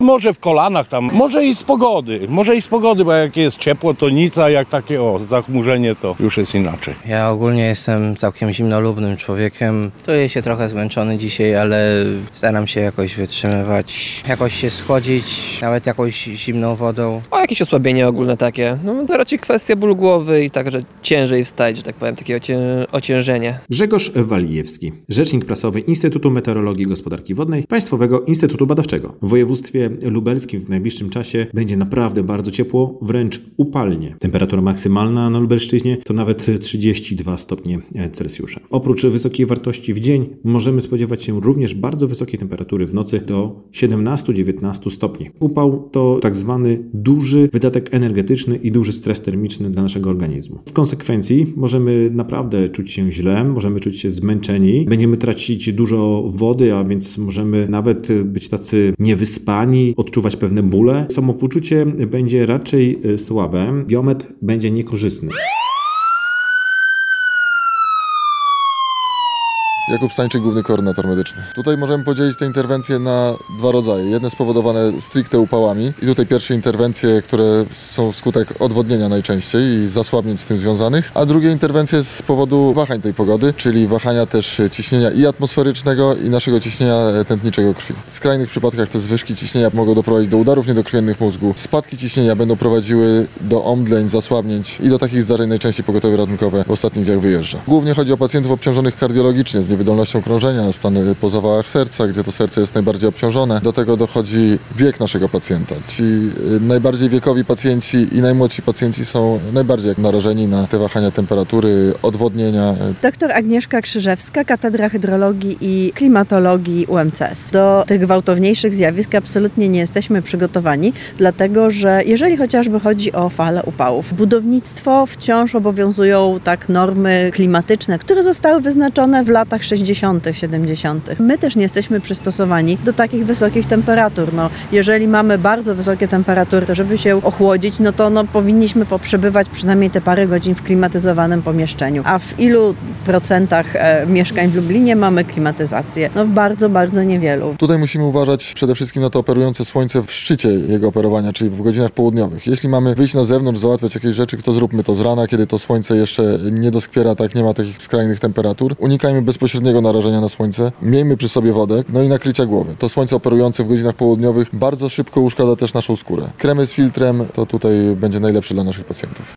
może w kolanach tam, może i z pogody, bo jak jest ciepło to nic, a jak takie zachmurzenie to już jest inaczej. Ja ogólnie jestem całkiem zimnolubnym człowiekiem. Czuję się trochę zmęczony dzisiaj, ale staram się jakoś wytrzymywać, jakoś się schłodzić, nawet jakąś zimną wodą. Jakieś osłabienie ogólne takie. No to raczej kwestia bólu głowy i tak, że ciężej wstać, że tak powiem, takie ociężenie. Grzegorz Walijewski, rzecznik prasowy Instytutu Meteorologii i Gospodarki Wodnej Państwowego Instytutu Badawczego. W województwie lubelskim w najbliższym czasie będzie naprawdę bardzo ciepło, wręcz upalnie. Temperatura maksymalna na Lubelszczyźnie to nawet 32 stopnie Celsjusza. Oprócz wysokiej wartości w dzień możemy spodziewać się również bardzo wysokiej temperatury w nocy do 17-19 stopni. Upał to tak zwany duży wydatek energetyczny i duży stres termiczny dla naszego organizmu. W konsekwencji możemy naprawdę czuć się źle, możemy czuć się zmęczeni, będziemy tracić dużo wody, a więc możemy nawet być tacy niewyspani, odczuwać pewne bóle. Samopoczucie będzie raczej słabe, biometr będzie niekorzystny. Jakub Stańczyk, główny koordynator medyczny. Tutaj możemy podzielić te interwencje na dwa rodzaje. Jedne spowodowane stricte upałami i tutaj pierwsze interwencje, które są wskutek odwodnienia najczęściej i zasłabnięć z tym związanych, a drugie interwencje z powodu wahań tej pogody, czyli wahania też ciśnienia i atmosferycznego i naszego ciśnienia tętniczego krwi. W skrajnych przypadkach te zwyżki ciśnienia mogą doprowadzić do udarów niedokrwiennych mózgu. Spadki ciśnienia będą prowadziły do omdleń, zasłabnięć i do takich zdarzeń najczęściej pogotowie ratunkowe w ostatnich dniach wyjeżdża. Głównie chodzi o pacjentów obciążonych kardiologicznie z niewydolnością krążenia, stany po zawałach serca, gdzie to serce jest najbardziej obciążone. Do tego dochodzi wiek naszego pacjenta. Ci najbardziej wiekowi pacjenci i najmłodsi pacjenci są najbardziej narażeni na te wahania temperatury, odwodnienia. Doktor Agnieszka Krzyżewska, Katedra Hydrologii i Klimatologii UMCS. Do tych gwałtowniejszych zjawisk absolutnie nie jesteśmy przygotowani, dlatego że jeżeli chociażby chodzi o fale upałów, budownictwo wciąż obowiązują tak normy klimatyczne, które zostały wyznaczone w latach 60., 70. My też nie jesteśmy przystosowani do takich wysokich temperatur. Jeżeli mamy bardzo wysokie temperatury, to żeby się ochłodzić, to powinniśmy poprzebywać przynajmniej te parę godzin w klimatyzowanym pomieszczeniu. A w ilu procentach mieszkań w Lublinie mamy klimatyzację? W bardzo, bardzo niewielu. Tutaj musimy uważać przede wszystkim na to operujące słońce w szczycie jego operowania, czyli w godzinach południowych. Jeśli mamy wyjść na zewnątrz, załatwiać jakieś rzeczy, to zróbmy to z rana, kiedy to słońce jeszcze nie doskwiera, nie ma takich skrajnych temperatur. Unikajmy bezpośredniego narażenia na słońce, miejmy przy sobie wodę, i nakrycia głowy. To słońce operujące w godzinach południowych bardzo szybko uszkadza też naszą skórę. Kremy z filtrem to tutaj będzie najlepszy dla naszych pacjentów.